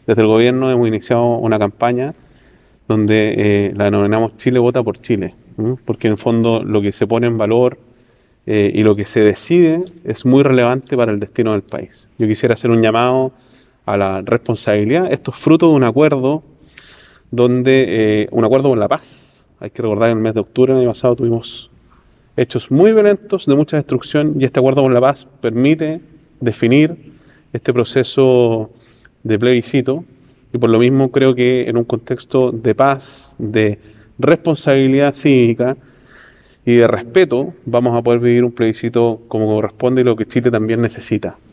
Desde el gobierno hemos iniciado una campaña donde la denominamos Chile vota por Chile, ¿m? Porque en el fondo lo que se pone en valor y lo que se decide es muy relevante para el destino del país. Yo quisiera hacer un llamado a la responsabilidad. Esto es fruto de un acuerdo un acuerdo por la paz. Hay que recordar que en el mes de octubre del año pasado tuvimos hechos muy violentos, de mucha destrucción, y este acuerdo por la paz permite definir este proceso de plebiscito, y por lo mismo creo que en un contexto de paz, de responsabilidad cívica y de respeto, vamos a poder vivir un plebiscito como corresponde y lo que Chile también necesita.